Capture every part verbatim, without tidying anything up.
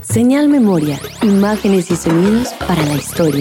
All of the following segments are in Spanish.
Señal Memoria, imágenes y sonidos para la historia.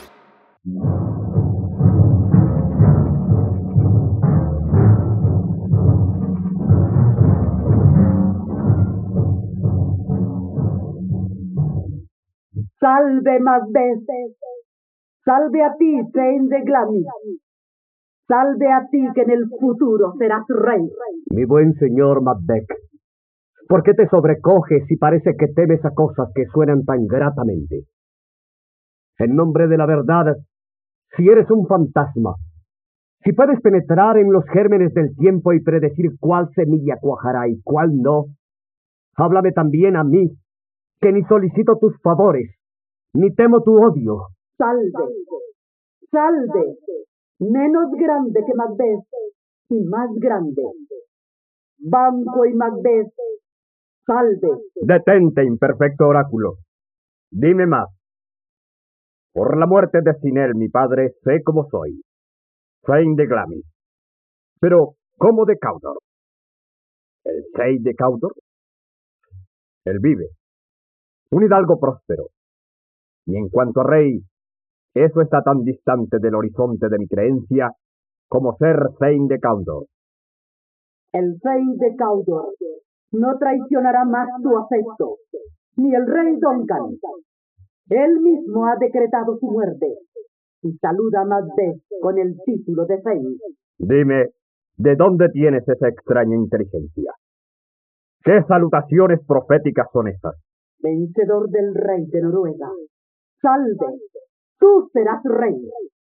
Salve Macbeth, salve a ti, Thane de Glamis, salve a ti que en el futuro serás rey. Mi buen señor Macbeth, ¿por qué te sobrecoges y parece que temes a cosas que suenan tan gratamente? En nombre de la verdad, si eres un fantasma, si puedes penetrar en los gérmenes del tiempo y predecir cuál semilla cuajará y cuál no, háblame también a mí, que ni solicito tus favores, ni temo tu odio. Salve, salve, menos grande que Macbeth y más grande. Banquo y Macbeth, salve. Detente, imperfecto oráculo. Dime más. Por la muerte de Sinel, mi padre, sé cómo soy. Thane de Glamis. Pero, ¿cómo de Cawdor? ¿El Thane de Cawdor? Él vive. Un hidalgo próspero. Y en cuanto a rey, eso está tan distante del horizonte de mi creencia como ser Thane de Cawdor. El Thane de Cawdor no traicionará más tu afecto, ni el rey Duncan. Él mismo ha decretado su muerte y saluda a Macbeth con el título de Thane. Dime, ¿de dónde tienes esa extraña inteligencia? ¿Qué salutaciones proféticas son esas? Vencedor del rey de Noruega, salve, tú serás rey.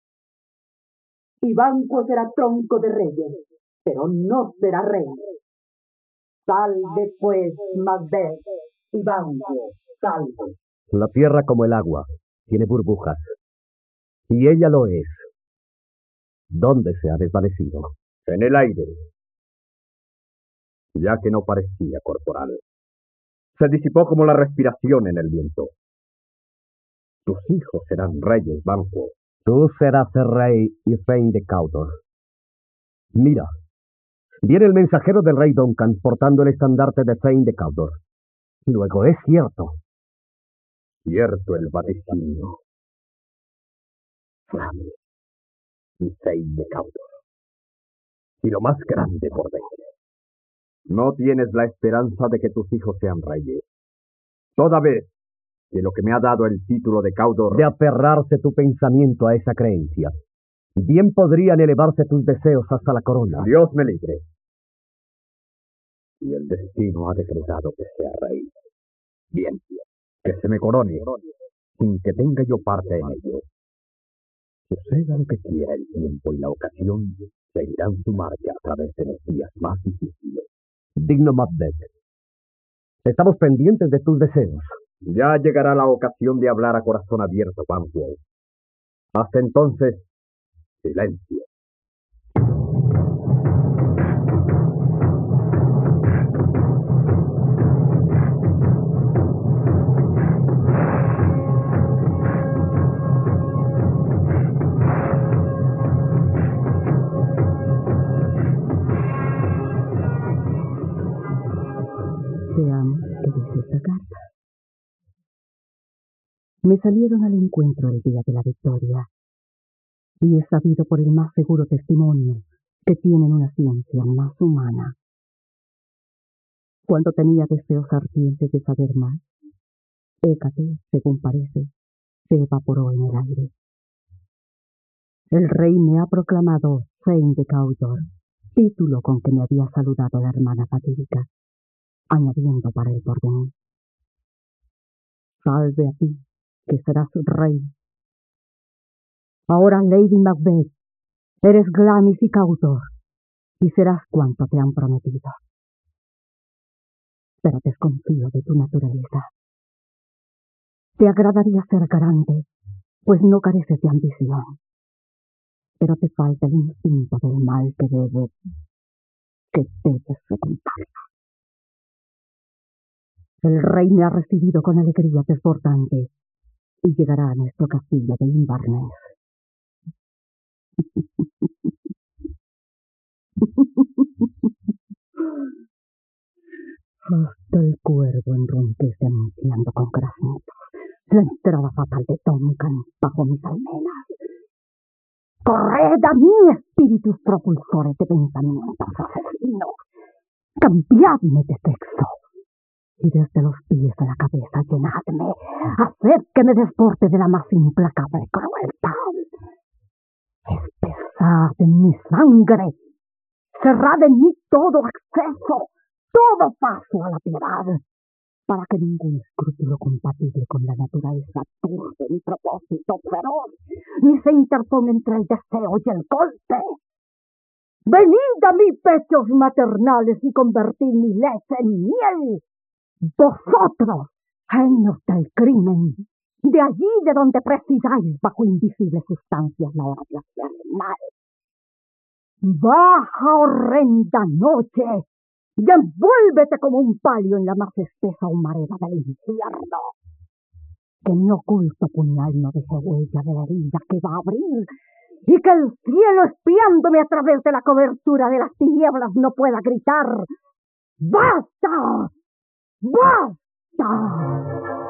Y Banquo será tronco de reyes, pero no será rey. Salve pues, Macbeth, y Banquo, salve. La tierra como el agua, tiene burbujas. Y ella lo es. ¿Dónde se ha desvanecido? En el aire. Ya que no parecía corporal. Se disipó como la respiración en el viento. Tus hijos serán reyes, Banquo. Tú serás el rey y Thane de Cawdor. Mira, viene el mensajero del rey Duncan portando el estandarte de Thane de Cawdor. Y luego es cierto. Cierto el vaticinio. Frame y Thane de Cawdor. Y lo más grande por venir. No tienes la esperanza de que tus hijos sean reyes. Toda vez que lo que me ha dado el título de Cawdor... De aferrarse tu pensamiento a esa creencia. Bien podrían elevarse tus deseos hasta la corona. Dios me libre. Y el destino ha decretado que sea rey. Bien, que se me corone, sin que tenga yo parte en ello. Suceda lo que quiera el tiempo y la ocasión, seguirán su marcha a través de los días más difíciles. Digno Macbeth, estamos pendientes de tus deseos. Ya llegará la ocasión de hablar a corazón abierto, Banquo. Hasta entonces, silencio. Veamos qué dice esta carta. Me salieron al encuentro el día de la victoria, y he sabido por el más seguro testimonio que tienen una ciencia más humana. Cuando tenía deseos ardientes de saber más, Hécate, según parece, se evaporó en el aire. El rey me ha proclamado Thane de Cawdor, título con que me había saludado la hermana fatídica, añadiendo para el porvenir: salve a ti, que serás rey. Ahora, Lady Macbeth, eres Glamis y Cawdor, y serás cuanto te han prometido. Pero desconfío de tu naturaleza. Te agradaría ser grande, pues no careces de ambición, pero te falta el instinto del mal que debe, que debes fecundar. El rey me ha recibido con alegría desbordante y llegará a nuestro castillo de Inverness. El cuervo enronquece anunciando con granitos la entrada fatal de Duncan bajo mis almenas. ¡Corred a mí, espíritus propulsores de pensamientos asesinos! ¡Cambiadme de sexo! Y desde los pies a la cabeza llenadme, haced que me desborde de la más implacable crueldad. Espesad en mi sangre, cerrad en mí todo acceso, todo paso a la piedad, para que ningún escrúpulo compatible con la naturaleza turbe mi propósito feroz, ni se interponga entre el deseo y el golpe. Venid a mis pechos maternales y convertid mi leche en miel. Vosotros, genios del crimen, de allí de donde presidáis bajo invisibles sustancias la hora de hacer el mal. Baja, horrenda noche, y envuélvete como un palio en la más espesa humareda del infierno. Que mi oculto puñal no deje huella de la herida que va a abrir, y que el cielo espiándome a través de la cobertura de las tinieblas no pueda gritar: ¡basta! ¡Basta!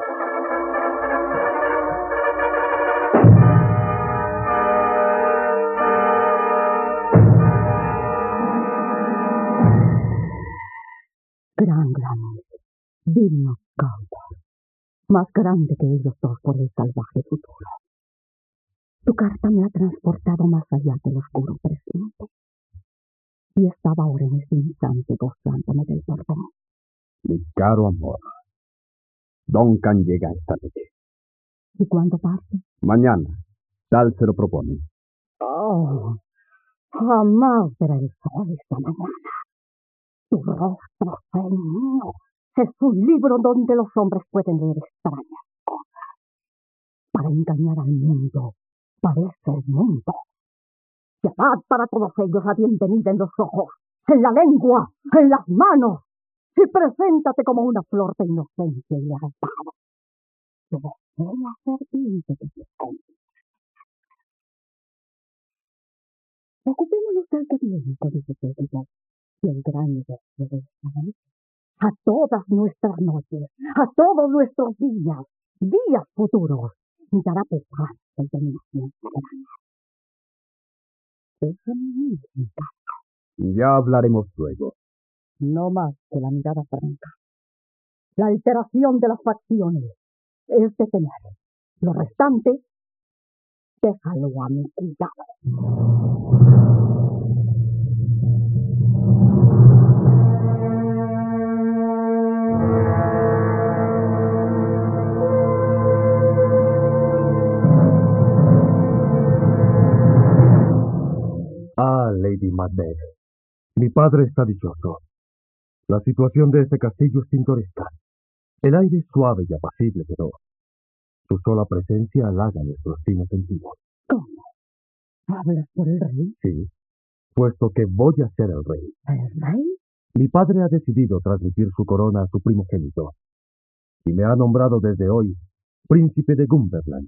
Gran Glamis, digno Cawdor, más grande que ellos dos por el salvaje futuro. Tu carta me ha transportado más allá del oscuro presente, y estaba ahora en ese instante gozándome del porvenir. Mi caro amor, Duncan llega esta noche. ¿Y cuándo parte? Mañana, tal se lo propone. Oh, jamás verá el sol esta mañana. Tu rostro, Señor, es un libro donde los hombres pueden leer extrañas cosas. Para engañar al mundo, parece el mundo. Llevad para todos ellos la bienvenida en los ojos, en la lengua, en las manos, y preséntate como una flor de inocencia y lealtad. Que desea servirte de tus hombres. Ocupémonos del que viene, dice Pedro, y el gran negocio de esta noche. A todas nuestras noches, a todos nuestros días, días futuros, dará pesar el dominación soberana. Déjame ir, mi casa. Ya hablaremos luego. No más que la mirada franca. La alteración de las facciones es de tener. Lo restante, déjalo a mi cuidado. Ah, Lady Macbeth, mi padre está dichoso. La situación de este castillo es pintoresca. El aire es suave y apacible, pero su sola presencia halaga nuestros finos sentidos. ¿Cómo? ¿Hablas por el rey? Sí, puesto que voy a ser el rey. ¿El rey? Mi padre ha decidido transmitir su corona a su primogénito, y me ha nombrado desde hoy príncipe de Cumberland.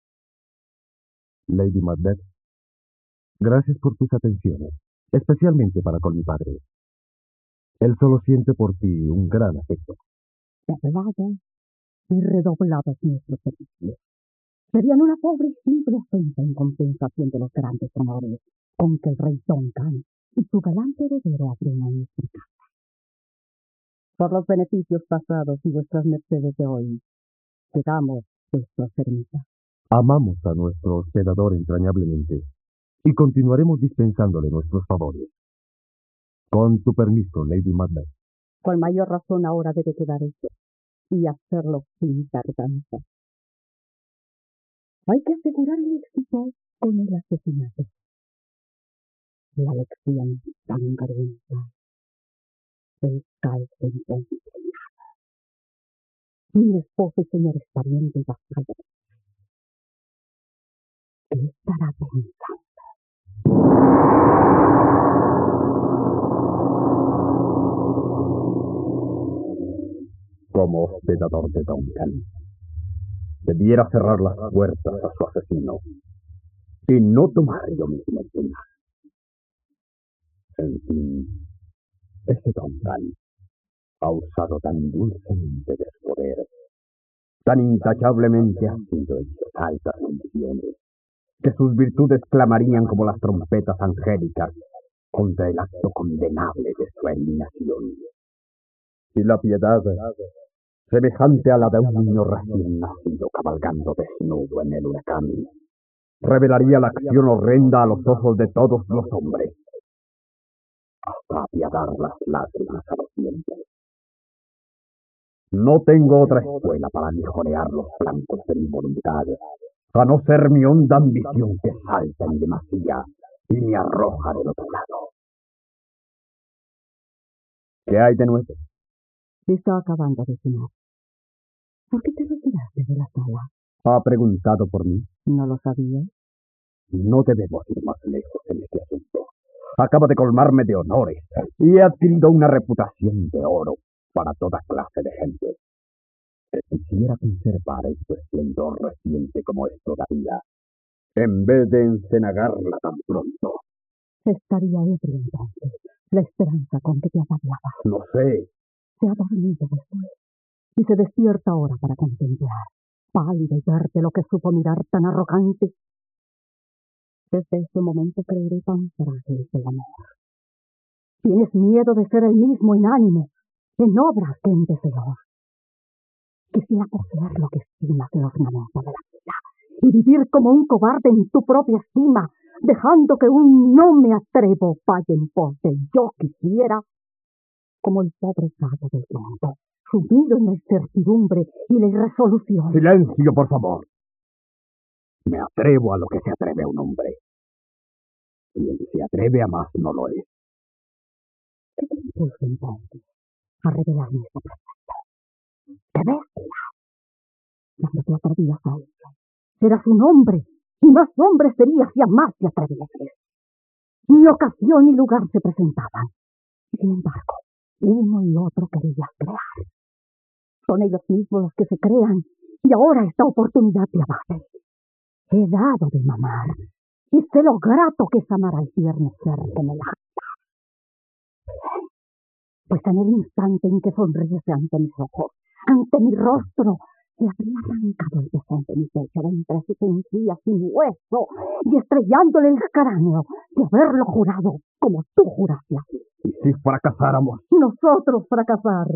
Lady Macbeth, gracias por tus atenciones, especialmente para con mi padre. Él solo siente por ti un gran afecto. Redoblados y redoblados nuestros servicios serían una pobre y simple ofensa en compensación de los grandes honores con que el rey Duncan y su galante heredero abrieron nuestra casa. Por los beneficios pasados y vuestras mercedes de hoy, quedamos vuestros ermitas. Amamos a nuestro hospedador entrañablemente y continuaremos dispensándole nuestros favores. Con tu permiso, Lady Macbeth. Con mayor razón ahora debe quedar eso, y hacerlo sin tardanza. Hay que asegurar el éxito con el asesinato. La lección sangrienta del calce incondicionado. Mi esposo y señores parientes y vasallos. ¿Qué estará pensando? Como hospedador de Duncan, debiera cerrar las puertas a su asesino y no tomar yo mismo el final. En fin, ese Duncan ha usado tan dulcemente de su poder, tan intachablemente ha sido en sus altas ambiciones, que sus virtudes clamarían como las trompetas angélicas contra el acto condenable de su eliminación. Y la piedad, semejante a la de un niño recién nacido cabalgando desnudo en el huracán, revelaría la acción horrenda a los ojos de todos los hombres, hasta apiadar las lágrimas a los dientes. No tengo otra escuela para mejorear los flancos de mi voluntad, a no ser mi honda ambición que salta en demasía y me arroja del otro lado. ¿Qué hay de nuevo? Está acabando de cenar. ¿Por qué te retiraste de la sala? ¿Ha preguntado por mí? ¿No lo sabías? No debemos ir más lejos en este asunto. Acaba de colmarme de honores y he adquirido una reputación de oro para toda clase de gente. Que quisiera conservar este esplendor reciente como es todavía, en vez de encenagarla tan pronto. Estaría ebrio entonces la esperanza con que te ataviaba. No sé. Se ha dormido después y se despierta ahora para contemplar, pálido y verte lo que supo mirar tan arrogante. Desde ese momento creeré tan frágil el amor. Tienes miedo de ser el mismo en ánimo, en obras que en deseos. Quisiera poseer lo que estimas de ornamentos de la vida y vivir como un cobarde en tu propia estima, dejando que un no me atrevo vaya en pos de yo quisiera, como el pobre gato del tiempo, sumido en la incertidumbre y la irresolución. ¡Silencio, por favor! Me atrevo a lo que se atreve un hombre. Quien se atreve a más no lo es. ¿Qué te impulsa entonces a revelarme ese proyecto? ¡Qué bestia! Cuando te atrevías a eso, eras un hombre, y más hombre serías si a más te atrevieses. Ni ocasión ni lugar se presentaban. Sin embargo, uno y otro querías crear. Son ellos mismos los que se crean, y ahora esta oportunidad te abate. He dado de mamar, y sé lo grato que es amar al tierno ser que me lacta. Pues en el instante en que sonríese ante mis ojos, ante mi rostro, le habría arrancado el deseo de mi pecho de entre sus encías sin hueso, y estrellándole el cráneo de haberlo jurado como tú juraste así. ¿Y si fracasáramos? Nosotros fracasar.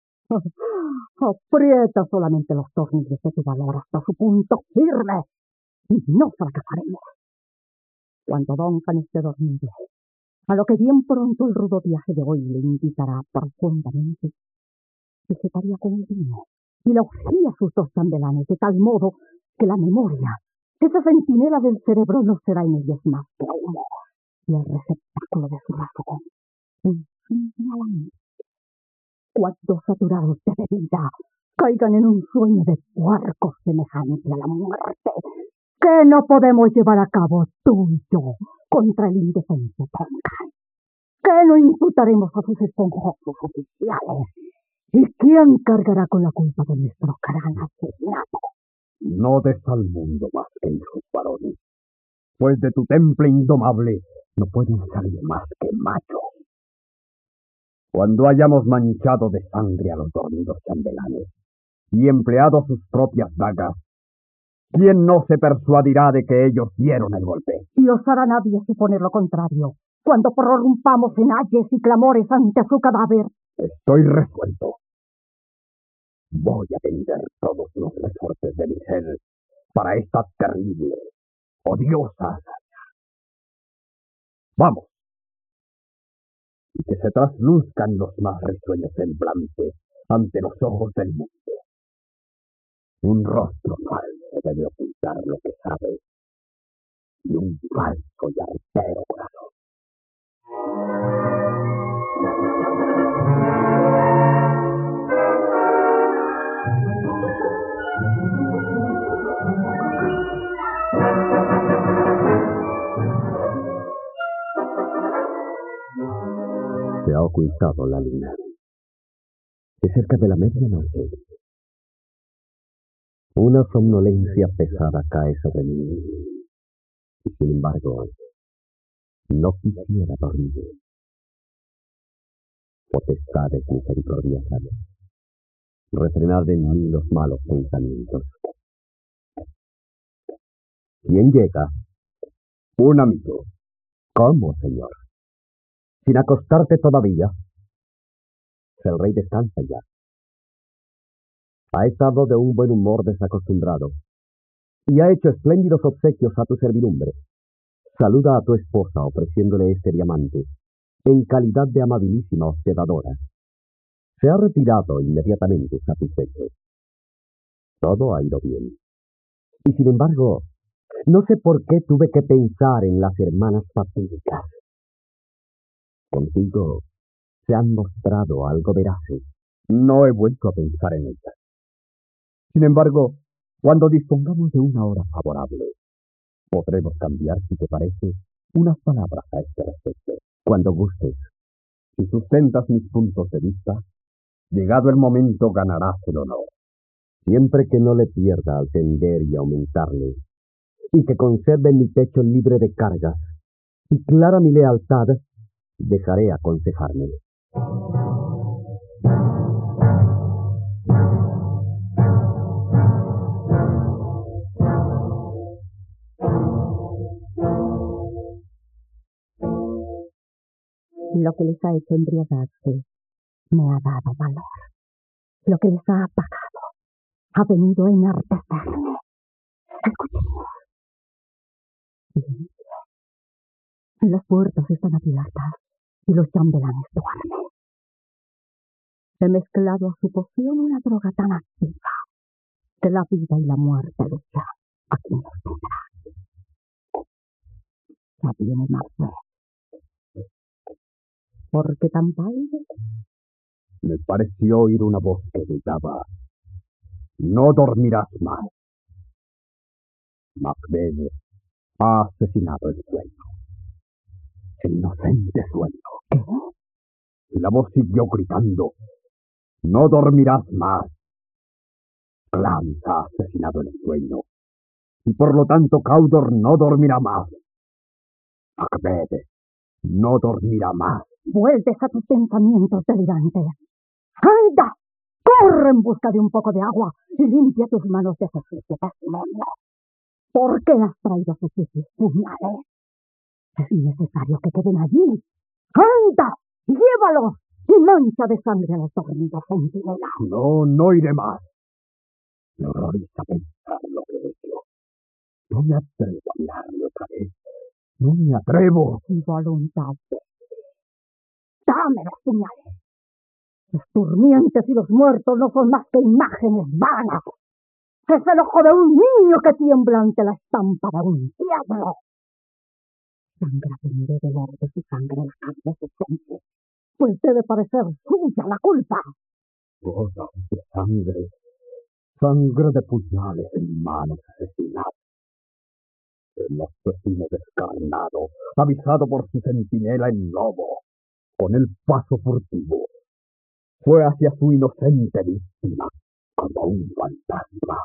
Aprieta solamente los tornillos de tu valor hasta su punto firme, y no fracasaremos. Cuando Duncan esté dormido, a lo que bien pronto el rudo viaje de hoy le invitará profundamente, se separía con el vino y le ofrecía sus dos chambelanes de tal modo que la memoria, esa centinela del cerebro, no será en ellos más que humo, y el receptáculo de su razón encima la mente. Cuando saturados de bebida caigan en un sueño de puerco semejante a la muerte, que no podemos llevar a cabo tú y yo contra el indefenso Duncan, que no imputaremos a sus esponjosos oficiales, y quién cargará con la culpa de nuestro gran asesinato. No des al mundo más que hijos varones, pues de tu temple indomable no pueden salir más que machos. Cuando hayamos manchado de sangre a los dormidos chambelanes y empleado sus propias dagas, ¿quién no se persuadirá de que ellos dieron el golpe? Y osará nadie suponer lo contrario, cuando prorrumpamos en ayes y clamores ante su cadáver. Estoy resuelto. Voy a vender todos los resortes de mi ser para esta terrible, odiosa hazaña. ¡Vamos! Y que se trasluzcan los más risueños semblantes ante los ojos del mundo. Un rostro falso debe ocultar lo que sabe, y un falso y artero corazón. Se ha ocultado la luna. Es cerca de la medianoche. Una somnolencia pesada cae sobre mí. Y sin embargo, no quisiera dormir. Potestades misericordiosas, refrenad en mí los malos pensamientos. ¿Quién llega? Un amigo. ¿Cómo, señor? ¿Sin acostarte todavía? El rey descansa ya. Ha estado de un buen humor desacostumbrado y ha hecho espléndidos obsequios a tu servidumbre. Saluda a tu esposa ofreciéndole este diamante, en calidad de amabilísima hospedadora. Se ha retirado inmediatamente satisfecho. Todo ha ido bien. Y sin embargo, no sé por qué tuve que pensar en las hermanas fatídicas. Contigo se han mostrado algo veraces. No he vuelto a pensar en ellas. Sin embargo, cuando dispongamos de una hora favorable, podremos cambiar, si te parece, unas palabras a este respecto. Cuando gustes, si sustentas mis puntos de vista, llegado el momento ganarás el honor. Siempre que no le pierda al tender y aumentarle, y que conserve mi pecho libre de cargas, y clara mi lealtad, dejaré aconsejarme. Lo que les ha hecho embriagarse me ha dado valor. Lo que les ha apagado ha venido a enardecerme. Escuchemos. Silencio. Las puertas están abiertas y los chambelanes duermen. He mezclado a su poción una droga tan activa que la vida y la muerte luchan a quien los tendrá. Ya viene más. ¿Por qué tan pálido? Me pareció oír una voz que gritaba: no dormirás más. Macbeth ha asesinado el sueño. El inocente sueño. ¿Qué? La voz siguió gritando: no dormirás más. Glamis ha asesinado el sueño, y por lo tanto Cawdor no dormirá más. Macbeth no dormirá más. Vuelves a tus pensamientos delirantes. ¡Anda! ¡Corre en busca de un poco de agua y limpia tus manos de ese sucio testimonio! ¿Por qué has traído sus sucios puñales? Es necesario que queden allí. ¡Anda! ¡Llévalos! Y mancha de sangre a los dormidos centinelas. No, no iré más. Me horroriza pensar lo que he hecho. No me atrevo a hablarle otra vez. No me atrevo. Voluntad. Dame los puñales. Los durmientes y los muertos no son más que imágenes vanas. Es el ojo de un niño que tiembla ante la estampa de un diablo. Sangra pende del de su sangre la carne de sus fuentes, pues debe parecer suya la culpa. Gotas de sangre, sangre de puñales en manos asesinadas. El asesino descarnado, avisado por su centinela en lobo, con el paso furtivo, fue hacia su inocente víctima como un fantasma.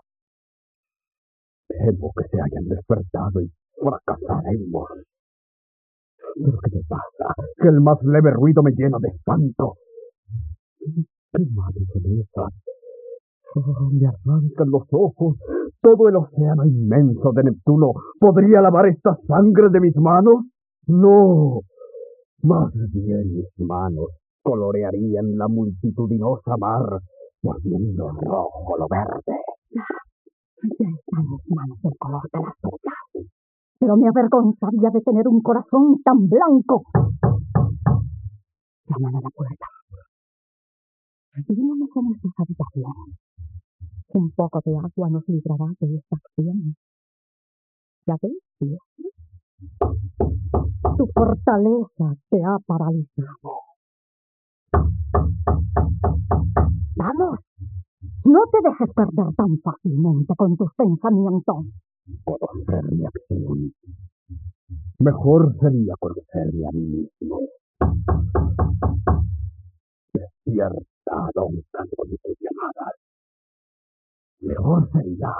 Temo que se hayan despertado y fracasaremos. ¿Pero qué te pasa? Que el más leve ruido me llena de espanto. ¡Qué madre Teresa! Oh, me arrancan los ojos. Todo el océano inmenso de Neptuno podría lavar esta sangre de mis manos. No, más bien mis manos colorearían la multitudinosa mar, volviendo rojo lo verde. Ya están mis manos del color de las tuyas, pero me avergonzaría de tener un corazón tan blanco. Llaman a la puerta. Seguimos en nuestras habitaciones. Un poco de agua nos librará de esta acción. ¿Ya ves, tío? Tu fortaleza te ha paralizado. ¡Vamos! No te dejes perder tan fácilmente con tus pensamientos. Puedo hacer mi acción. Mejor sería conocerme a mí mismo. Despierta, Duncan, con tus llamadas. Mejor sería.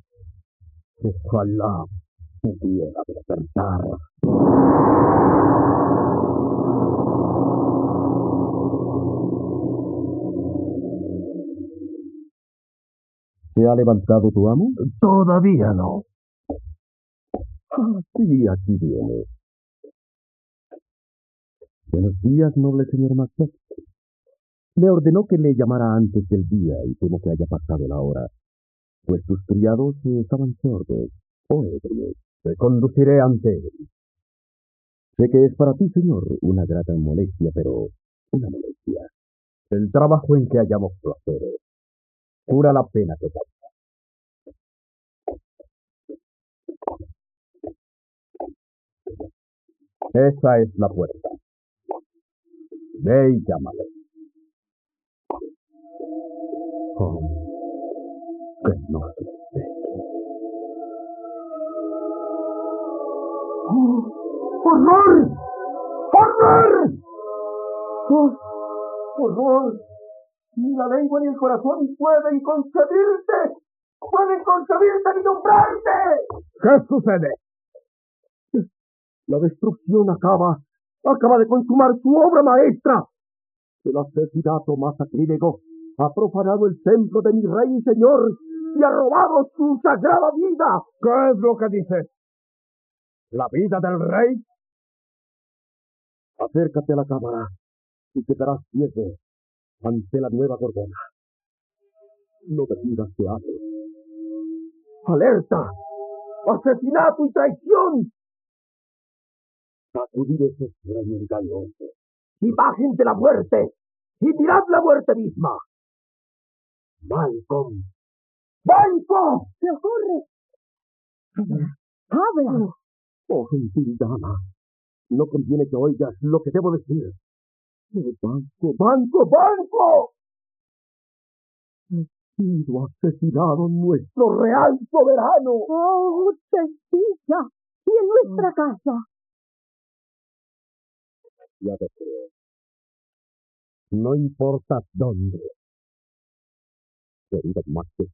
Ojalá pudiera despertar. ¿Se ha levantado tu amo? Todavía no. Ah, sí, aquí viene. Buenos días, noble señor Macbeth. Le ordenó que le llamara antes del día y temo que haya pasado la hora, pues tus criados eh, estaban sordos o ebrios. Te conduciré ante él. Sé que es para ti, señor, una grata molestia, pero una molestia. El trabajo en que hallamos placer cura la pena que causa. Esa es la puerta. Ve y llámale. Oh, que no se esté. ¡Oh! ¡Horror! ¡Horror! ¡Oh! ¡Horror! Ni la lengua ni el corazón pueden concebirte. ¡Pueden concebirte ni nombrarte! ¿Qué sucede? La destrucción acaba, acaba de consumar su obra maestra. El asesinato más sacrílego ha profanado el templo de mi rey y señor y ha robado su sagrada vida. ¿Qué es lo que dices? ¿La vida del rey? Acércate a la cámara y quedarás ciego ante la nueva Gorgona. No te digas que haces. ¡Alerta! ¡Asesinato y traición! Sacudir ese sueño engañoso. Imagen de la muerte. Y mirad la muerte misma. Malcolm. ¡Malcolm! ¿Qué ocurre? ¡Habla! Oh, gentil dama. No conviene que oigas lo que debo decir. ¡Banco, banco, banco! Ha sido asesinado nuestro real soberano. ¡Oh, Testilla! ¿Y en nuestra casa? Ya te creo. No importa dónde. Querido Macbeth,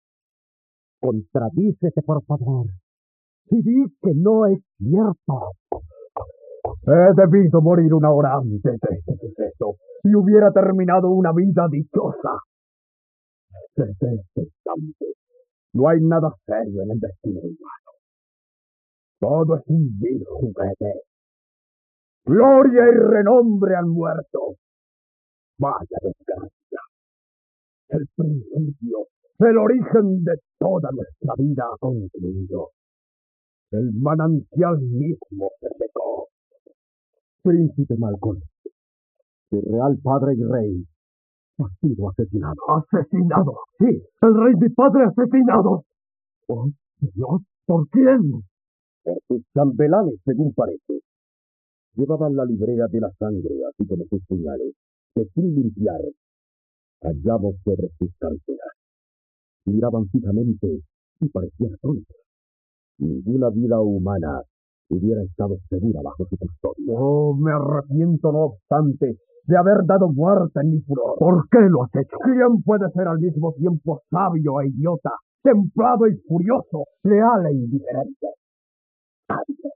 contradícete, por favor, y di que no es cierto. He debido morir una hora antes de este suceso y hubiera terminado una vida dichosa. Desde este instante no hay nada serio en el destino humano. Todo es un vil juguete. Gloria y renombre han muerto. Vaya desgracia. El principio, el origen de toda nuestra vida ha concluido. El manantial mismo se secó. Príncipe Malcolm, el real padre y rey, ha sido asesinado. ¿Asesinado? Sí, el rey mi padre asesinado. Oh, Dios, ¿por quién? Por sus chambelanes, según parece. Llevaban la librea de la sangre, así como sus puñales, que sin limpiar, hallamos sobre sus carteras. Miraban fijamente y parecían tontos. Ninguna vida humana hubiera estado segura bajo su custodia. Oh, me arrepiento, no obstante, de haber dado muerte en mi furor. ¿Por qué lo has hecho? ¿Quién puede ser al mismo tiempo sabio e idiota, templado y furioso, leal e indiferente? Nadie.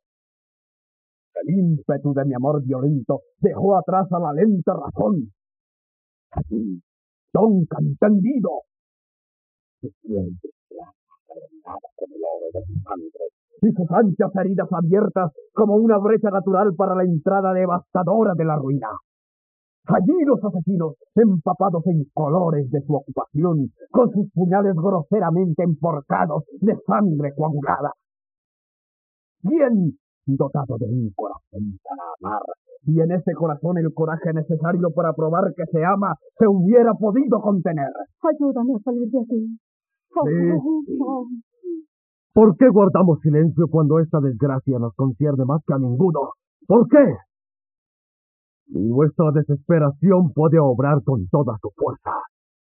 El ímpetu de mi amor violento dejó atrás a la lenta razón. Allí, Duncan tendido, se siente arenada como el oro de mi sangre, y sus anchas heridas abiertas como una brecha natural para la entrada devastadora de la ruina. Allí los asesinos, empapados en colores de su ocupación, con sus puñales groseramente emporcados de sangre coagulada. Bien dotado de un corazón para amar, y en ese corazón el coraje necesario para probar que se ama se hubiera podido contener. Ayúdame a salir de aquí. Oh, Sí, oh, sí. ¿Por qué guardamos silencio cuando esta desgracia nos concierne más que a ninguno? ¿Por qué? Nuestra desesperación puede obrar con toda su fuerza.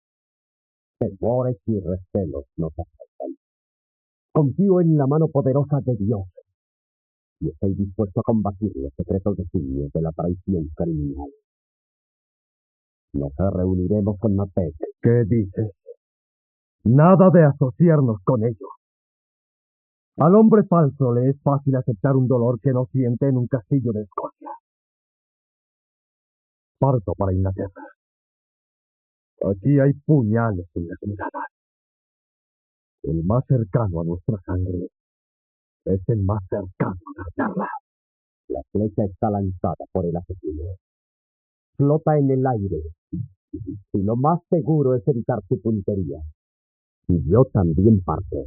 Temores y recelos nos asaltan. Confío en la mano poderosa de Dios y estoy dispuesto a combatir los secretos designios de la traición criminal. Nos reuniremos con Macbeth. ¿Qué dices? Nada de asociarnos con ellos. Al hombre falso le es fácil aceptar un dolor que no siente en un castillo de Escocia. Parto para Inglaterra. Aquí hay puñales en las miradas. El más cercano a nuestra sangre es el más cercano a ganarla. La flecha está lanzada por el asesino. Flota en el aire. Y lo más seguro es evitar su puntería. Y yo también parto.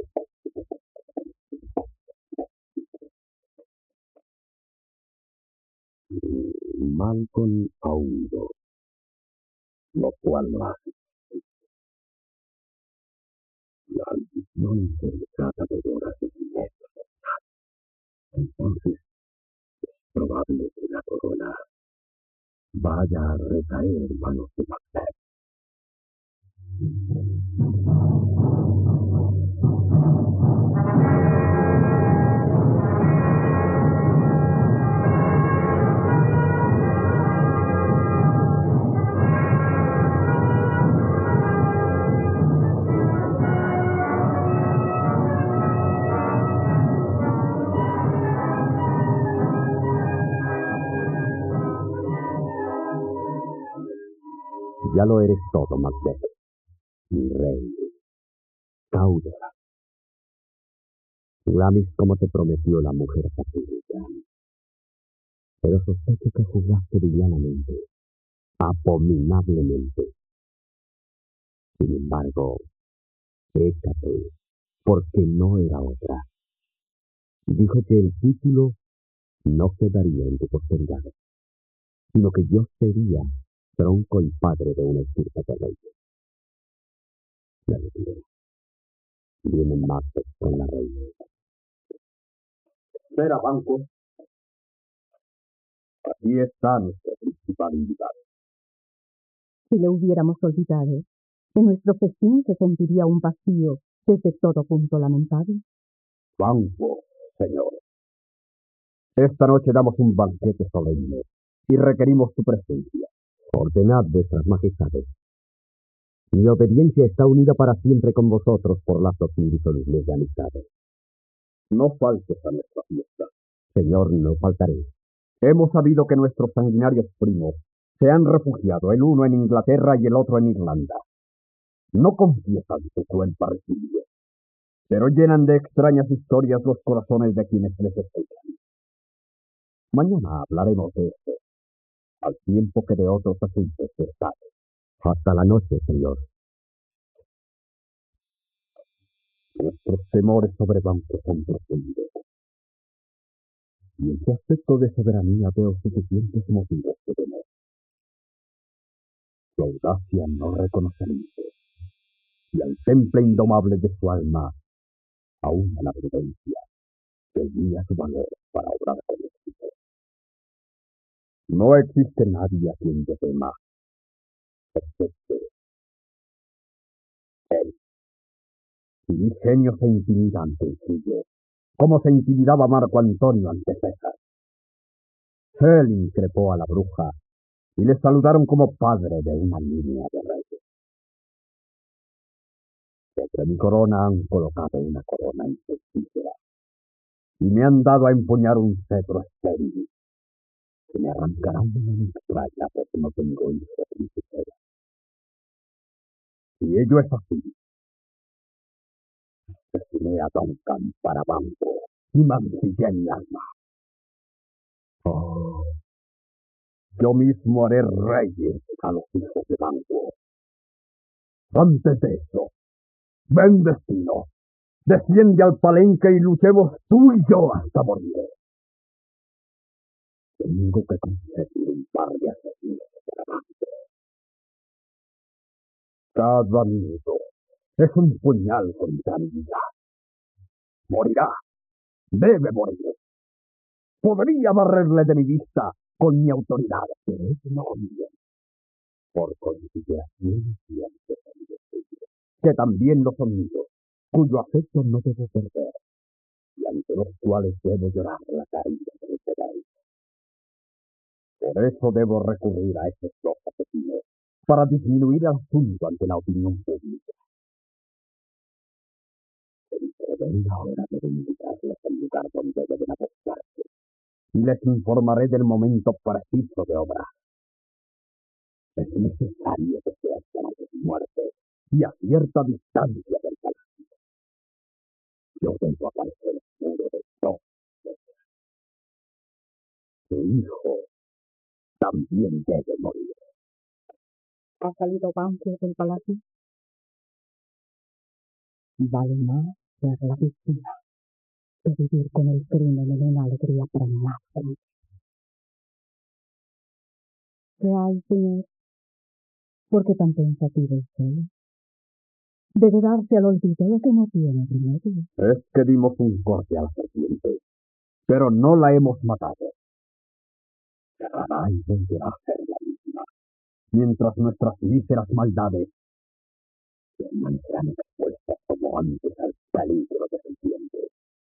Malcolm aún no. Lo cual lo hace. La ambición se trata de horas de dinero. Entonces, es probable que la corona vaya a recaer en manos de Macbeth. Ya lo eres todo, Macbeth. Mi rey. Cawdor. Glamis como te prometió la mujer satírica. Pero sospecho que jugaste villanamente, abominablemente. Sin embargo, Hécate, porque no era otra, dijo que el título no quedaría en tu posteridad, sino que yo sería tronco y padre de una estirpe de reyes. La retiré. Vienen más con la reina. Espera, Banquo. Aquí está nuestra principal invitada. Si le hubiéramos olvidado, en nuestro festín se sentiría un vacío desde todo punto lamentable. Banquo, señor. Esta noche damos un banquete solemne y requerimos tu presencia. Ordenad, vuestras majestades. Mi obediencia está unida para siempre con vosotros por lazos indisolubles de amistad. No faltes a nuestra fiesta. Señor, no faltaré. Hemos sabido que nuestros sanguinarios primos se han refugiado, el uno en Inglaterra y el otro en Irlanda. No confiesan su cruel parricidio, pero llenan de extrañas historias los corazones de quienes les escuchan. Mañana hablaremos de esto, al tiempo que de otros asuntos se sabe. Hasta la noche, señor. Nuestros temores sobre Banquo son profundos. Y en su aspecto de soberanía veo suficientes motivos de temor. Su audacia no reconoce límites, y al temple indomable de su alma, aún la prudencia, que guía su valor para obrar con éxito. No existe nadie a quien yo tema, excepto él. Su ingenio se intimida ante el suyo, como se intimidaba Marco Antonio ante César. Él increpó a la bruja y le saludaron como padre de una línea de reyes. Sobre mi corona han colocado una corona infructífera y me han dado a empuñar un cetro estéril que me arrancará una extraña porque no tengo hijo príncipe. Si ello es así, asesiné a Duncan para Banquo y mancillé mi alma. Oh, yo mismo haré reyes a los hijos de Banquo. Antes de eso, ven, destino, desciende al palenque y luchemos tú y yo hasta morir. Tengo que conseguir un par de asesinos para Banquo. Cada minuto es un puñal contra mi vida. Morirá, debe morir. Podría barrerle de mi vista con mi autoridad, pero es no bien. Por consideración siempre son decididos, que también lo son míos, cuyo afecto no debo perder, y ante los cuales debo llorar la caída de mi poder. Por eso debo recurrir a esos dos asesinos, para disminuir el asunto ante la opinión pública. Pero venga hora de invitarles al lugar donde deben apostarse, y les informaré del momento preciso de obrar. Es necesario que se hagan de su muerte y a cierta distancia del palacio. yo debo aparecer puro de todo. Tu hijo también debe morir. ¿Ha salido Banquo del palacio? Vale más ser la víctima que vivir con el crimen en una alegría para más feliz. ¿Qué hay, señor? ¿Por qué tan pensativo usted? Debe darse al olvido de que no tiene remedio. Es que dimos un corte a la serpiente, pero no la hemos matado. Cerrará y volverá a ser la misma, mientras nuestras míseras maldades permanecerán expuestas como antes al peligro de serpiente.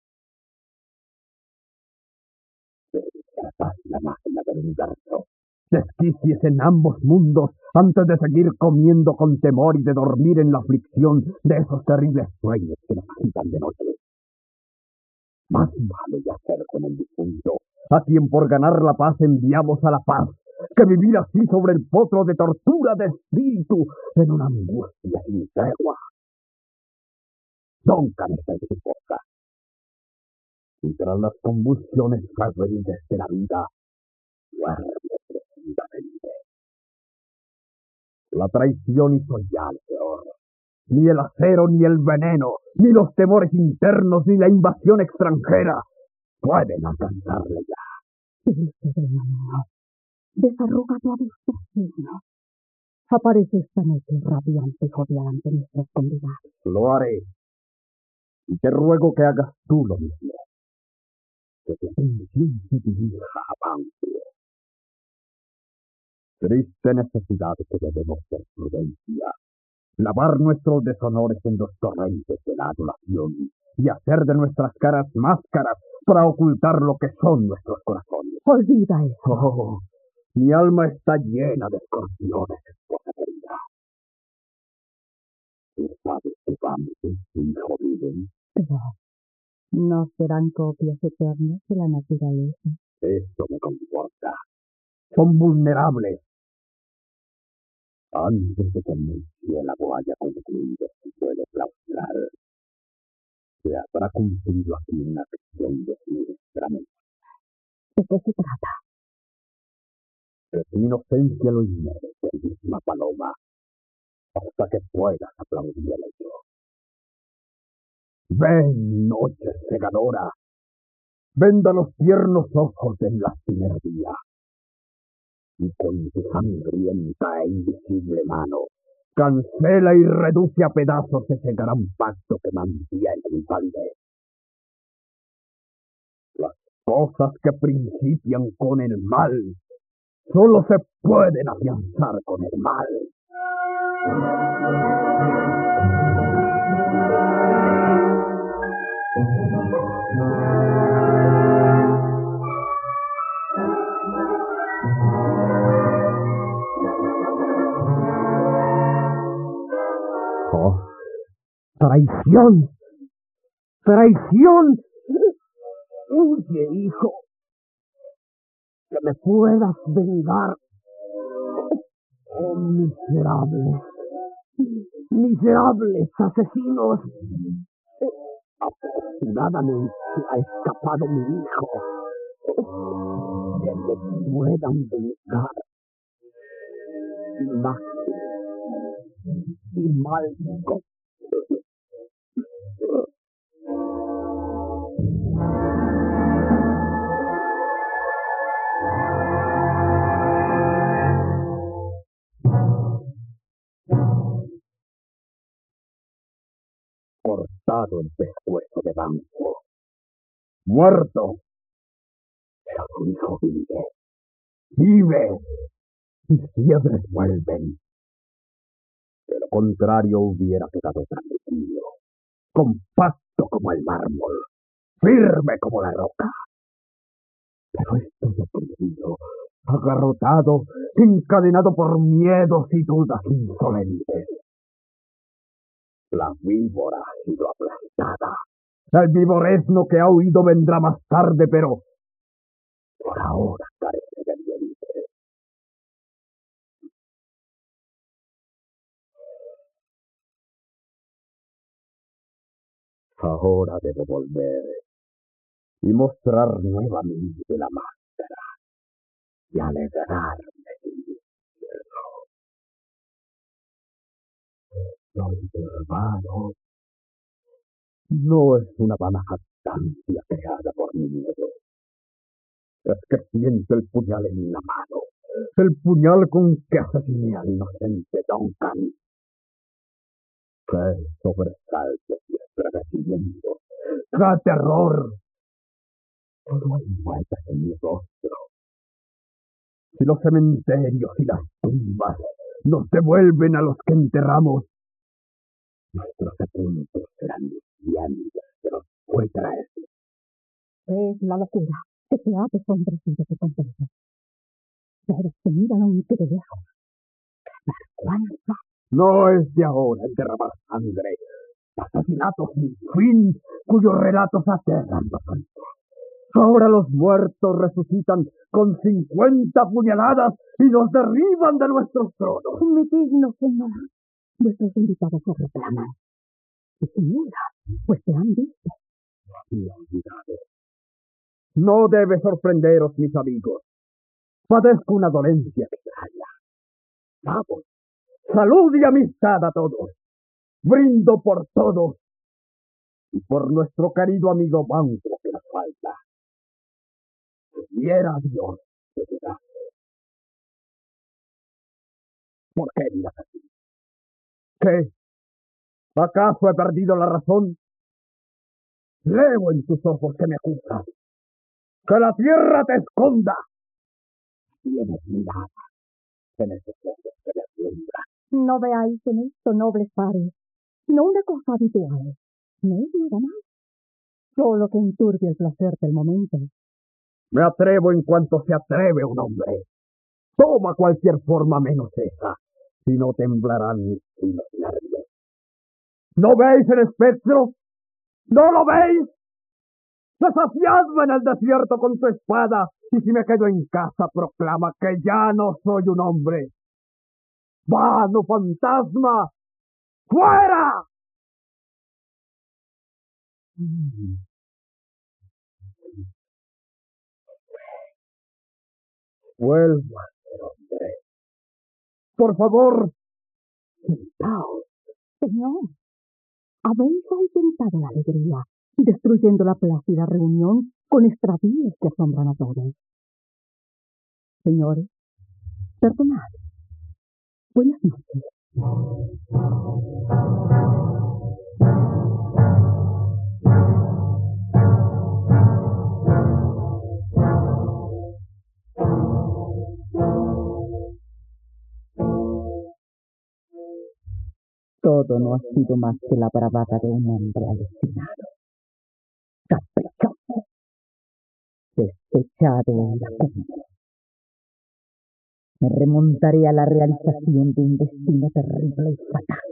Pero tratad la máquina del universo. Desquiciese en ambos mundos antes de seguir comiendo con temor y de dormir en la aflicción de esos terribles sueños que nos agitan de noche. Más vale yacer con el difunto, a quien por ganar la paz enviamos a la paz, que vivir así sobre el potro de tortura de espíritu en una angustia sin tregua. Duncan está en su fosa, y tras las convulsiones febriles de la vida, duerme profundamente. La traición hizo ya el peor. Ni el acero, ni el veneno, ni los temores internos, ni la invasión extranjera pueden alcanzarle ya. Dice demonio, desarruga tu avistamiento. Aparece esta noche radiante y jovial ante nuestros convidados. Lo haré. Y te ruego que hagas tú lo mismo. Que tu atención se dirija a Banquo. Triste necesidad que debemos ser prudencia. Lavar nuestros deshonores en los torrentes de la adulación y hacer de nuestras caras máscaras para ocultar lo que son nuestros corazones. Olvida eso. Oh, mi alma está llena de escorpiones, esposa querida. ¿Tú sabes que Banquo y su hijo viven? Pero no serán copias eternas de la naturaleza. Esto me conforta. Son vulnerables. Antes de que el cielo haya concluido su vuelo claustral, se habrá cumplido aquí una acción de nuestra mente. ¿De qué se trata? De tu inocencia lo inmerece en misma paloma, hasta que puedas aplaudir el hecho. Ven, noche cegadora, venda los tiernos ojos del lastimero día, y con tu sangrienta e invisible mano, cancela y reduce a pedazos ese gran pacto que mantiene mi palidez. Las cosas que principian con el mal, solo se pueden afianzar con el mal. Oh, traición, traición. Huye, hijo, que me puedas vengar. Oh, miserables, miserables asesinos. Afortunadamente ha escapado mi hijo. Que me puedan vengar. Imagen y Malco. Cortado el pescuezo de Banquo. Muerto. Pero su hijo vive. Vive. Mis fiebres vuelven. De lo contrario hubiera quedado tranquilo, compacto como el mármol, firme como la roca. Pero estoy oprimido, agarrotado, encadenado por miedos y dudas insolentes. La víbora ha sido aplastada. El viborezno que ha huido vendrá más tarde, pero por ahora carece de dientes. Ahora debo volver y mostrar nuevamente la máscara y alegrarme de mi infierno. Estoy hermano. No es una vana jactancia creada por mi miedo. Es que siento el puñal en la mano. El puñal con que asesiné al inocente Duncan. ¡Qué sobresalto y estremecimiento! ¡Qué terror! Todo hay muertes en mi rostro. Si los cementerios y las tumbas nos devuelven a los que enterramos, nuestros sepulcros serán lucientes de los buitres. Es la locura que te hace hombres y de tu contento. Pero te miran aunque te dejan. ¡Vergüenza! No es de ahora el derramar sangre, asesinatos sin fin, cuyos relatos aterran los oídos. Ahora los muertos resucitan con cincuenta puñaladas y nos derriban de nuestros tronos. Mi digno señor, vuestros invitados se reclaman. Y sin duda, pues te han visto. Navidades. No debe sorprenderos, mis amigos. Padezco una dolencia extraña. Vamos, salud y amistad a todos. Brindo por todos y por nuestro querido amigo Banquo que nos falta. Quiera Dios que llegase. ¿Por qué miras así? ¿Qué? ¿Acaso he perdido la razón? Leo en tus ojos que me acusas. ¡Que la tierra te esconda! Tienes mirada en esos ojos que me alumbran. No veáis en esto, nobles pares, no una cosa habitual, no es nada más, solo que enturbia el placer del momento. Me atrevo en cuanto se atreve un hombre. Toma cualquier forma menos esa, si no temblarán mis finos nervios. ¿No veis el espectro? ¿No lo veis? Desafiadme en el desierto con tu espada, y si me quedo en casa proclama que ya no soy un hombre. ¡Vano fantasma! ¡Fuera! Mm. Vuelvo a ser hombre. Por favor, sentaos. Señor, habéis intentado la alegría, destruyendo la plácida reunión con extravíos que asombran a todos. Señores, perdonad. Buenas noches. Todo no ha sido más que la bravata de un hombre alucinado, caprichoso, despechado en la cumbre. Me remontaré a la realización de un destino terrible y fatal.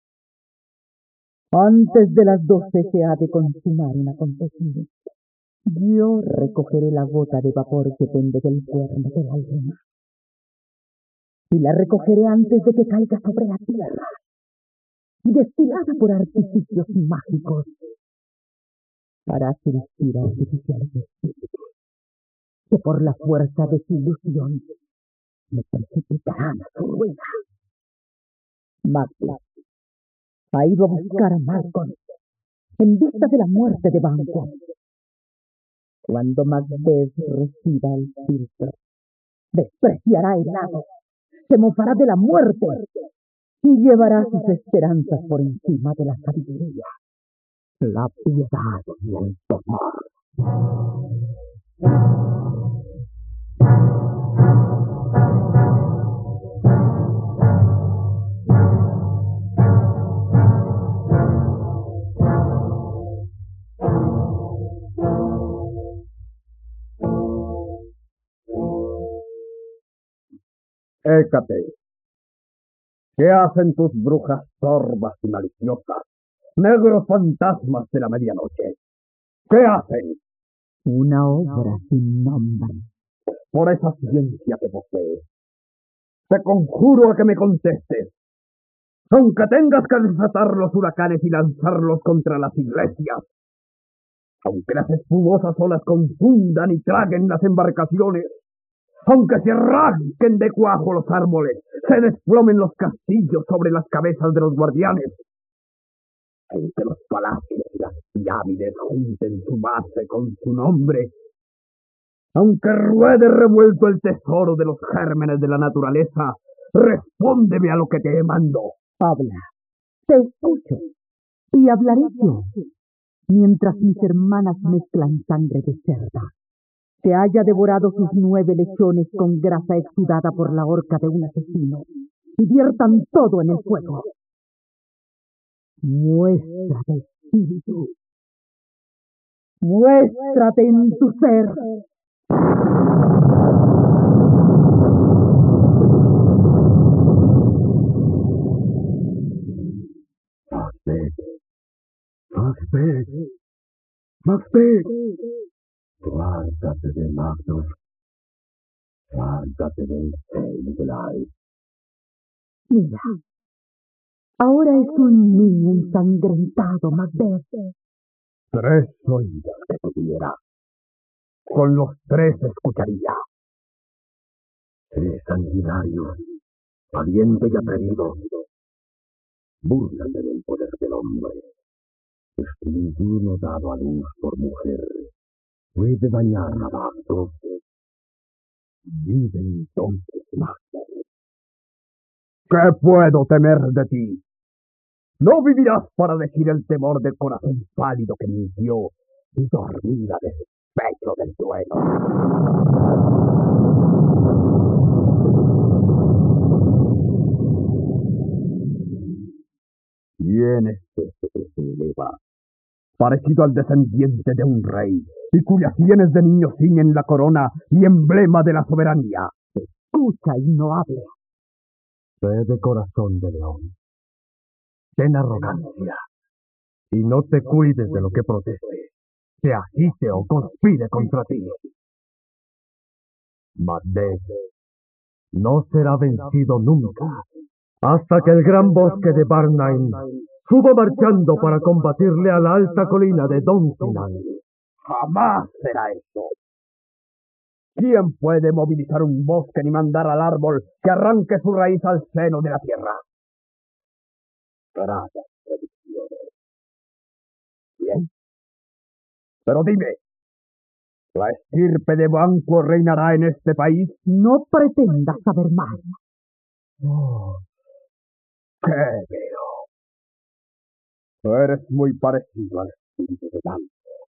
Antes de las doce se ha de consumar un acontecimiento. Yo recogeré la gota de vapor que pende del cuerno de la luna. Y la recogeré antes de que caiga sobre la tierra, destilada por artificios mágicos, para seducir a artificiales espíritus, que por la fuerza de su ilusión me precipitarán a su ruina. Macbeth ha ido a buscar a Malcolm en vista de la muerte de Banquo. Cuando Macbeth reciba el filtro, despreciará el hado, se mofará de la muerte y llevará sus esperanzas por encima de la sabiduría, la piedad y el temor. Hécate, ¿qué hacen tus brujas torvas y maliciosas, negros fantasmas de la medianoche? ¿Qué hacen? Una obra sin nombre. Por esa ciencia que posees, te conjuro a que me contestes. aunque tengas que desatar los huracanes y lanzarlos contra las iglesias, aunque las espumosas olas confundan y traguen las embarcaciones, aunque se arranquen de cuajo los árboles, se desplomen los castillos sobre las cabezas de los guardianes, aunque los palacios y las pirámides junten su base con su nombre, aunque ruede revuelto el tesoro de los gérmenes de la naturaleza, respóndeme a lo que te mando. Habla, te escucho, y hablaré yo, mientras mis hermanas mezclan sangre de cerda, que haya devorado sus nueve lechones con grasa exudada por la horca de un asesino, y viertan todo en el fuego. Muéstrate, espíritu. Muéstrate en tu ser. Macbeth, Macbeth, Macbeth. Guárdate de Magnus, guárdate del Seidlai. Mira, ahora es un niño ensangrentado, Macbeth. Tres oídos que tuviera. Con los tres escucharía. Es sanguinario, valiente y atrevido. Búrlate del poder del hombre. Es que ninguno dado a luz por mujer puede dañar a Bagdos. Vive entonces, Macbeth. ¿Qué puedo temer de ti? No vivirás para decir el temor del corazón pálido que mintió y dormida despecho del duelo. ¿Quién es este que se eleva, parecido al descendiente de un rey, y cuyas sienes de niño ciñen la corona y emblema de la soberanía? Escucha y no hable. Sé de corazón de león. Ten arrogancia, y no te cuides de lo que proteste, te agite o conspire contra ti. Macbeth no será vencido nunca, hasta que el gran bosque de Barnain suba marchando para combatirle a la alta colina de Dunsinane. Jamás será eso. ¿Quién puede movilizar un bosque ni mandar al árbol que arranque su raíz al seno de la tierra? Gracias, predicciones. Bien. Pero dime, ¿la estirpe de Banquo reinará en este país? No pretendas saber más. Oh, ¿qué veo? Eres muy parecido al espíritu de Dante.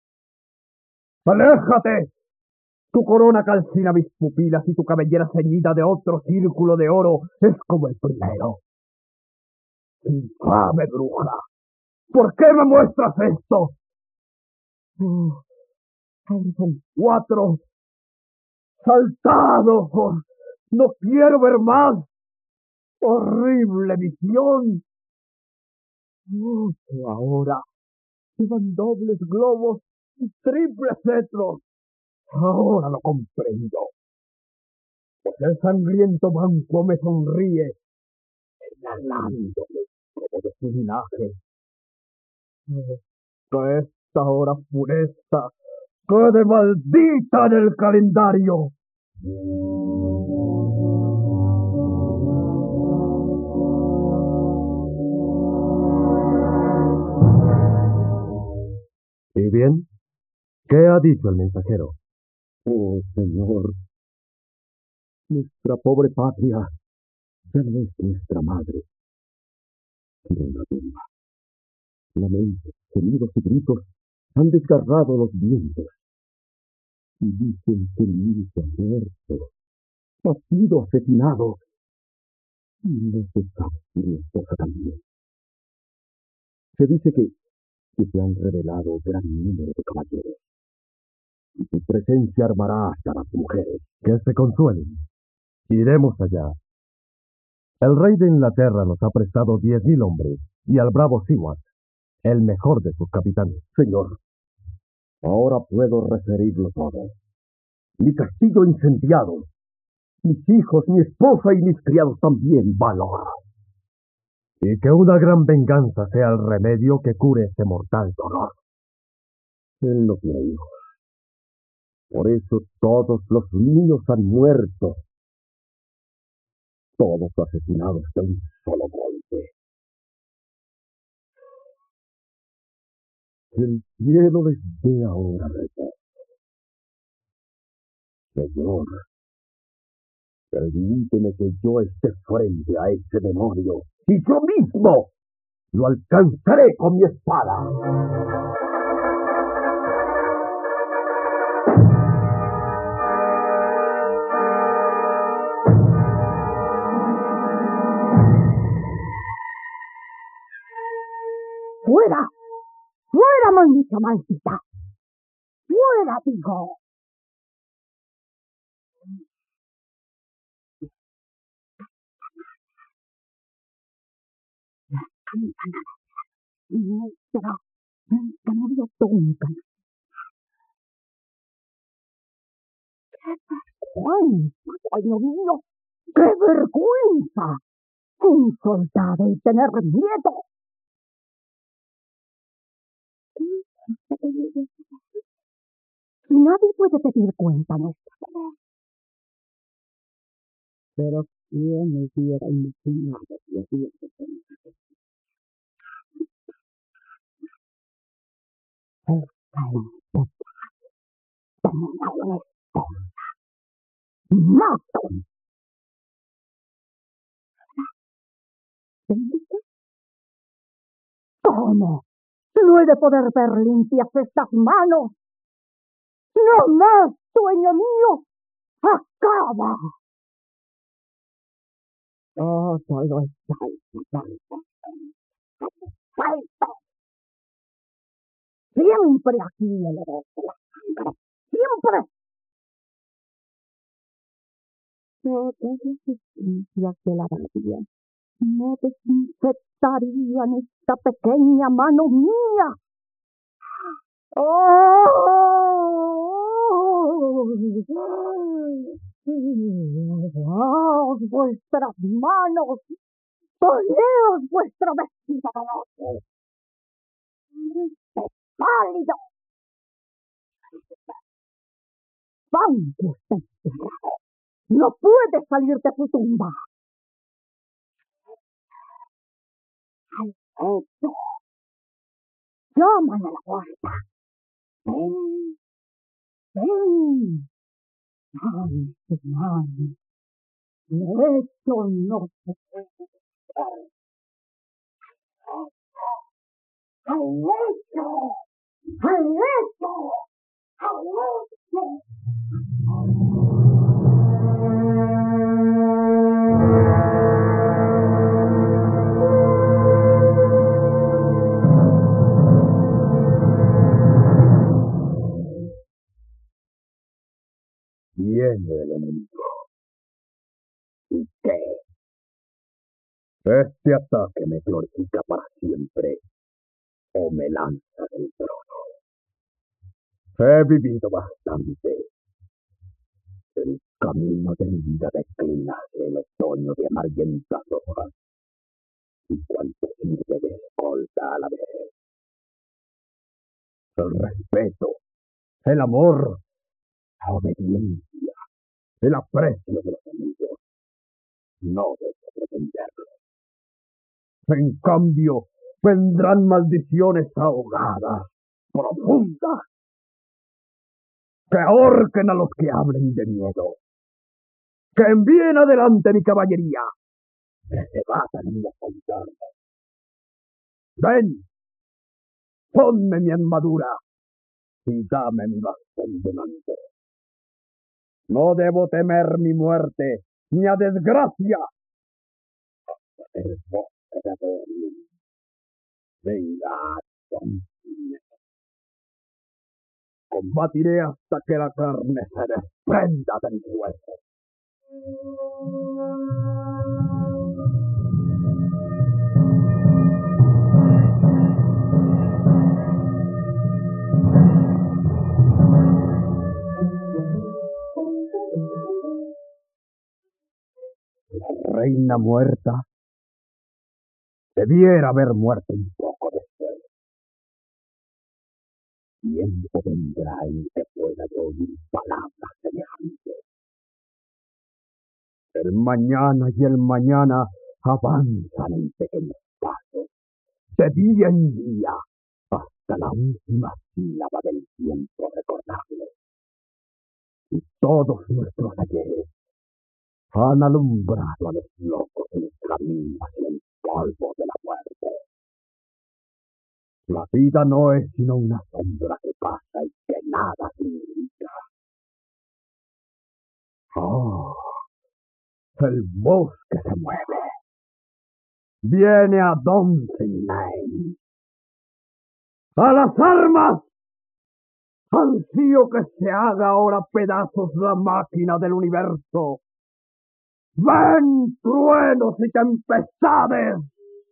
¡Aléjate! Tu corona calcina mis pupilas y tu cabellera ceñida de otro círculo de oro es como el primero. ¡Infame bruja! ¿Por qué me muestras esto? Oh, son cuatro. ¡Saltado! Oh, no quiero ver más. ¡Horrible visión! Oh, ahora llevan dobles globos y triples cetros. Ahora lo comprendo. Pues el sangriento Banquo me sonríe, señalándome como de su linaje. Que esta hora funesta quede maldita en el calendario. ¿Y bien? ¿Qué ha dicho el mensajero? Oh, Señor, nuestra pobre patria ya no es nuestra madre, sino una tumba. Lamentos, gemidos y gritos han desgarrado los vientos. Y dicen que el hijo ha muerto, ha sido asesinado. Y no se sabe si mi esposa también. Se dice que, que se han revelado gran número de caballeros. Y su presencia armará hasta las mujeres. Que se consuelen. Iremos allá. El rey de Inglaterra nos ha prestado diez mil hombres, y al bravo Siward, el mejor de sus capitanes. Señor, ahora puedo referirlo todo. Mi castillo incendiado, mis hijos, mi esposa y mis criados también. Valor. y que una gran venganza sea el remedio que cure ese mortal dolor. Él no tiene hijos. Por eso todos los niños han muerto. Todos asesinados de un solo golpe. El cielo les dé ahora reposo. Señor, permíteme que yo esté frente a ese demonio y yo mismo lo alcanzaré con mi espada. ¡Fuera! ¡Fuera, maldita maldita! ¡Fuera, digo! Las campanas nuestra canario Duncan. ¡Qué vergüenza, dueño mío! ¡Qué vergüenza! Un soldado y tener miedo. Nadie puede pedir cuenta nuestra. Pero ¿quién hubiera imaginado los días de esta impetuosa tenía una esposa? ¡Mato! ¿Cómo? No he de poder ver limpias estas manos. ¡No más, dueño mío! ¡Acaba! Oh, todo está salto. ¡Salto! Siempre aquí le doy la sangre. ¡Siempre! Todas las esencias de la rabia me desinfectarían esta pequeña mano mía. ¡Oh! ¡Oh! Vuestras manos, poneos vuestro vestido de noche. ¡Es pálido! ¡Vamos, encerrado! ¡No puede salir de su tumba! ¡Al pecho! ¡Llaman a la puerta! ¡Ven! ¡Ven! ¡Ay, hermano! ¡Esto no se puede hacer! ¡Al lecho! ¡Al lecho! ¡Al lecho! Viene el enemigo. ¿Y qué? Este ataque me glorifica para siempre o me lanza del trono. He vivido bastante. El camino de mi vida declina hacia el otoño de amarillentas hojas y cuanto sirve de escolta a la vez. El respeto, el amor, la obediencia, el aprecio de los amigos. No debo pretenderlo. En cambio, vendrán maldiciones ahogadas, profundas, que ahorquen a los que hablen de miedo, que envíen adelante mi caballería, que se batan en las montañas. Ven, ponme mi armadura y dame mi bastón delante. No debo temer mi muerte, ni a desgracia. El bosque de Berlín. Venga, Tonquín. Combatiré hasta que la carne se desprenda de mi hueso. La reina muerta, Debiera haber muerto un poco después. Tiempo vendrá en que pueda yo oír palabras semejantes. El mañana y el mañana avanzan en pequeños pasos, de día en día, hasta la última sílaba del tiempo recordable. Y todos nuestros ayeres han alumbrado a los locos en el camino hacia el polvo de la muerte. La vida no es sino una sombra que pasa y que nada significa. Oh, el bosque se mueve. Viene a Dunsinane. ¡A las armas! Ansío que se haga ahora pedazos la máquina del universo. ¡Ven, truenos y tempestades!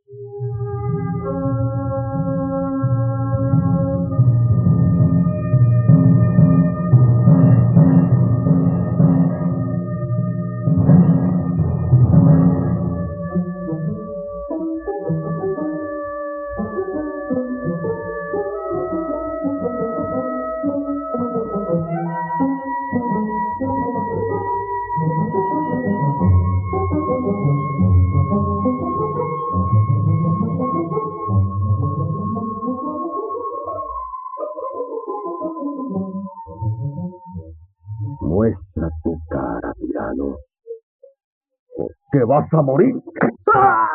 Muestra tu cara, tirano, o que vas a morir. ¡Ah!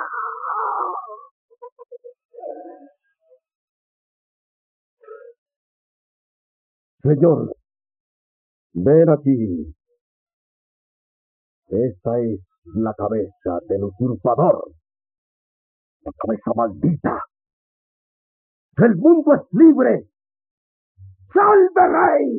Señor, ven aquí. Esa es la cabeza del usurpador, la cabeza maldita. ¡El mundo es libre! ¡Salve, rey!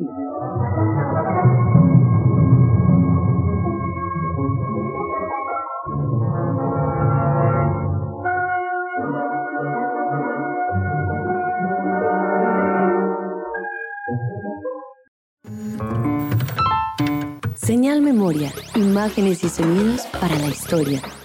Señal Memoria, imágenes y sonidos para la historia.